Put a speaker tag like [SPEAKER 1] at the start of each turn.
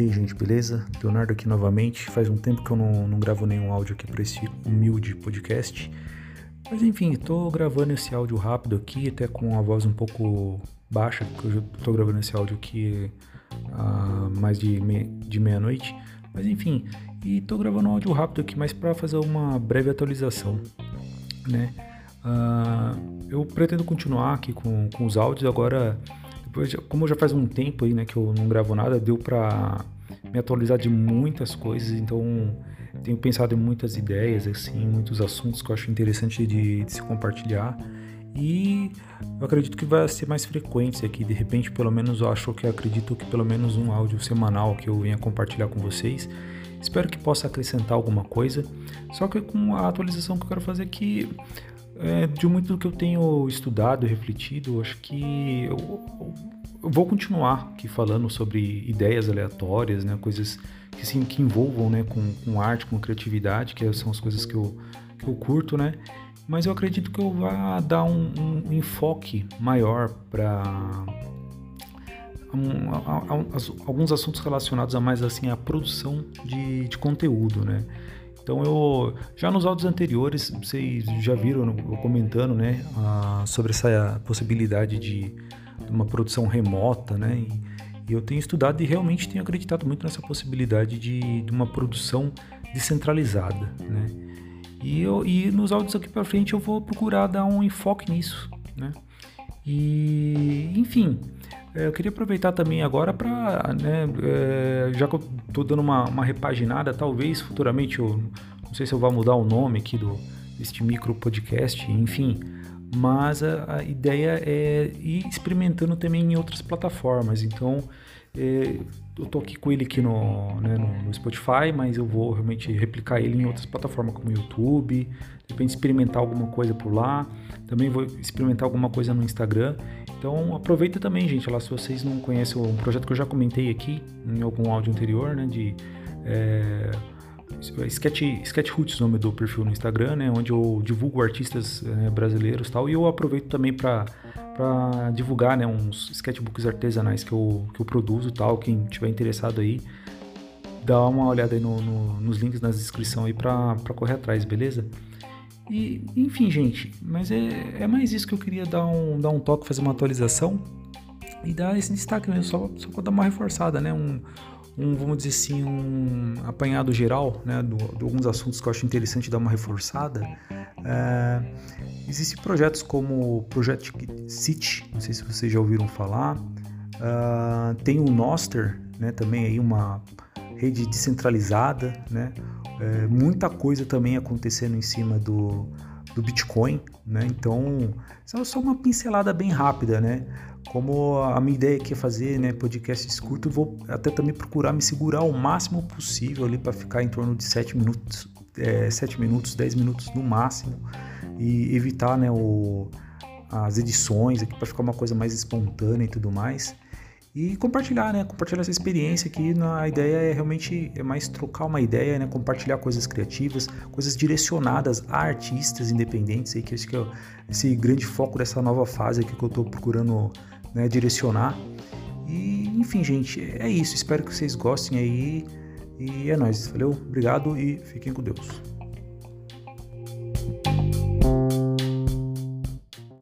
[SPEAKER 1] E aí, gente, beleza? Leonardo aqui novamente. Faz um tempo que eu não gravo nenhum áudio aqui para esse humilde podcast. Mas enfim, tô gravando esse áudio rápido aqui, até com a voz um pouco baixa, porque eu já tô gravando esse áudio aqui há mais de meia-noite. Mas enfim, e tô gravando um áudio rápido aqui, mas para fazer uma breve atualização, né? Eu pretendo continuar aqui com os áudios agora. Depois, como já faz um tempo aí, né, que eu não gravo nada, deu pra me atualizar de muitas coisas, então tenho pensado em muitas ideias, assim, muitos assuntos que eu acho interessante de se compartilhar, e eu acredito que vai ser mais frequente aqui, de repente, pelo menos acredito que pelo menos um áudio semanal que eu venha compartilhar com vocês. Espero que possa acrescentar alguma coisa, só que com a atualização que eu quero fazer aqui, de muito do que eu tenho estudado e refletido, acho que eu vou continuar aqui falando sobre ideias aleatórias, né, coisas que envolvam, né, com arte, com criatividade, que são as coisas que eu curto, né, mas eu acredito que eu vou dar um enfoque maior para alguns assuntos relacionados a mais assim a produção de conteúdo, né. Então eu já nos áudios anteriores vocês já viram eu comentando, né, sobre essa possibilidade de uma produção remota, né, e eu tenho estudado e realmente tenho acreditado muito nessa possibilidade de uma produção descentralizada, né, e nos áudios aqui para frente eu vou procurar dar um enfoque nisso, né, e enfim, eu queria aproveitar também agora para, né, já que eu estou dando uma repaginada, talvez futuramente eu não sei se eu vou mudar o nome aqui deste micro podcast, enfim, mas a ideia é ir experimentando também em outras plataformas. Então, eu tô aqui com ele aqui no Spotify, mas eu vou realmente replicar ele em outras plataformas como YouTube, de repente experimentar alguma coisa por lá, também vou experimentar alguma coisa no Instagram. Então aproveita também, gente, lá se vocês não conhecem um projeto que eu já comentei aqui em algum áudio anterior, né, de Sketch Roots, o nome do perfil no Instagram, né, onde eu divulgo artistas brasileiros e tal, e eu aproveito também para divulgar, né, uns sketchbooks artesanais que eu produzo e tal. Quem tiver interessado aí, dá uma olhada aí nos links na descrição aí para correr atrás, beleza? E, enfim, gente, mas é mais isso que eu queria dar um toque, fazer uma atualização e dar esse destaque mesmo, só para dar uma reforçada, né? Vamos dizer assim, um apanhado geral, né, de alguns assuntos que eu acho interessante dar uma reforçada. Existem projetos como o Project City, não sei se vocês já ouviram falar. Tem o Nostr, né, também aí uma rede descentralizada, né, muita coisa também acontecendo em cima do Bitcoin, né, então só uma pincelada bem rápida, né, como a minha ideia aqui é fazer, né, podcasts curtos, eu vou até também procurar me segurar o máximo possível ali para ficar em torno de 7 minutos, 10 minutos no máximo, e evitar, né, as edições aqui para ficar uma coisa mais espontânea e tudo mais. E compartilhar essa experiência aqui. A ideia é realmente mais trocar uma ideia, né, compartilhar coisas criativas, coisas direcionadas a artistas independentes, aí, que acho que é esse grande foco dessa nova fase aqui que eu estou procurando, né, direcionar. E enfim, gente, é isso. Espero que vocês gostem aí. E é nóis. Valeu, obrigado e fiquem com Deus.